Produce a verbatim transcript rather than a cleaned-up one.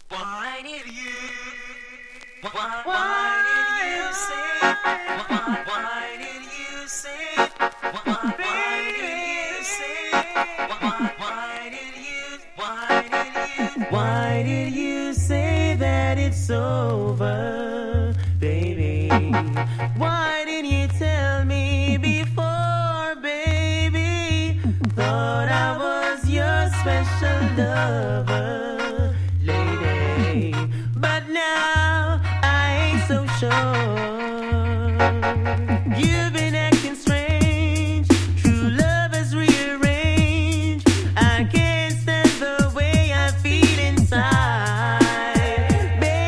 Why did you? Why, why did you say? Why, why did you say? Why, why did you say? Why, why did you? Why did you? Why did you say that it's over, baby? Why didn't you tell me before, baby? Thought I was your special lover.